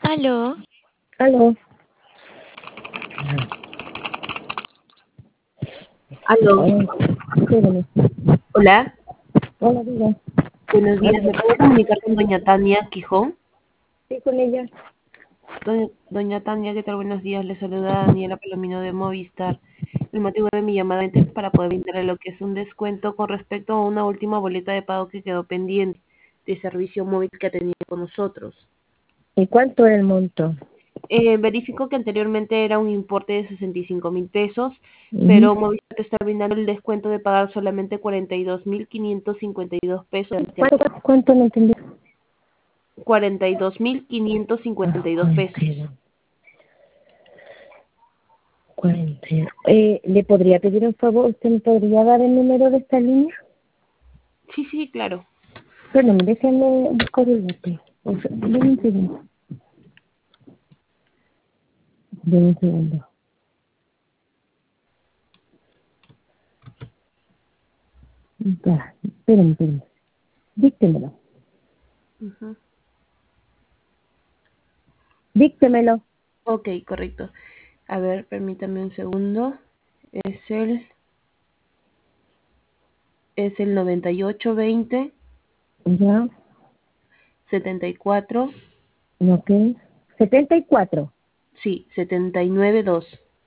Aló. Aló. Aló, Espérame. hola, Hola, diga. buenos días. ¿Me puedo comunicar con doña Tania Quijón? Sí, con ella. Doña Tania, ¿qué tal? Buenos días. Le saluda Daniela Palomino de Movistar. El motivo de mi llamada es para poder brindarle lo que es un descuento con respecto a una última boleta de pago que quedó pendiente de servicio móvil que ha tenido con nosotros. ¿Y cuánto es el monto? Verifico que anteriormente era un importe de 65.000 pesos, Ujú. pero Movistar te está brindando el descuento de pagar solamente 42.552 pesos. ¿Cuánto no entendí? 42.552 pesos. 42. ¿Le podría pedir un favor? ¿Usted me podría dar el número de esta línea? Sí, sí, claro. Bueno, déjame buscar el bote. Deme un segundo. Deme un segundo. Ya, espérame. Díctemelo. Ujú. Díctemelo. Ok, correcto. A ver, permítame un segundo. Es el, es el 9820 Ya, 74, ok. 74. sí, 792.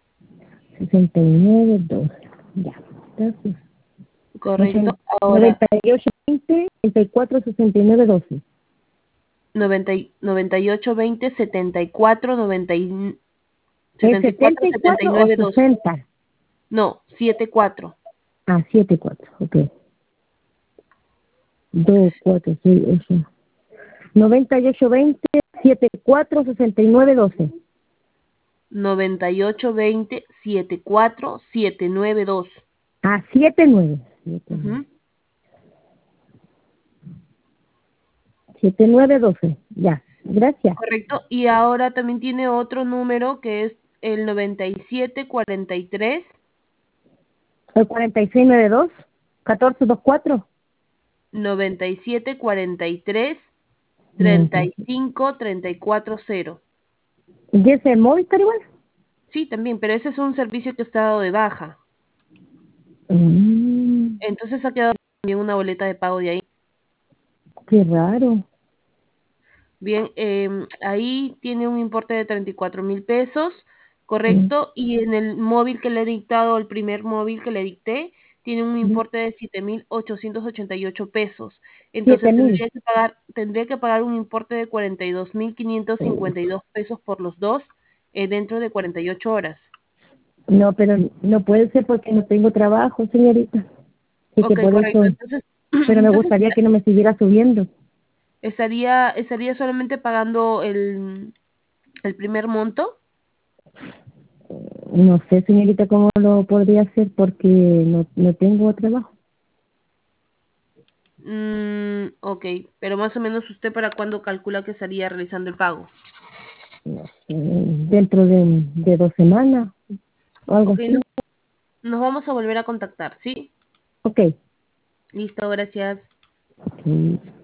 69, 12. Ya, gracias. Correcto. Entonces, Ahora, 98, 20, 34, 69, 12. 98 20 74 90 ¿Es 74 74 o 79 2. 60? No, 74. Ah, 74, ok. 2, 4, 6, 8. 98, 20, 74, 69, 12. 98 20 74 792. Ah, 79. 79. Ujú. 79, 12. Ya, gracias. Correcto. Y ahora también tiene otro número que es el 97 43 El 46, 92, 14, 24. 97 43 96. 35 34 0. ¿Y ese Movistar igual? Sí, también, pero ese es un servicio que está dado de baja. Mm, Entonces ha quedado también una boleta de pago de ahí. qué raro. Bien, ahí tiene un importe de 34.000 pesos, Mm, correcto, y en el móvil que le he dictado, el primer móvil que le dicté, tiene un mm. importe de 7.888 pesos. Entonces 7.000. tendría que pagar un importe de 42.552 pesos por los dos dentro de 48 horas. No, pero no puede ser porque no tengo trabajo, señorita. Así que Ok, por correcto. eso, Entonces, pero me entonces gustaría que no me siguiera subiendo. estaría solamente pagando el primer monto. No sé, señorita, cómo lo podría hacer porque no tengo trabajo. Ok, pero más o menos usted para cuándo calcula que estaría realizando el pago. No sé, dentro de 2 semanas o algo Ok, así. nos vamos a volver a contactar, ¿sí? Ok. Listo, gracias. Ok.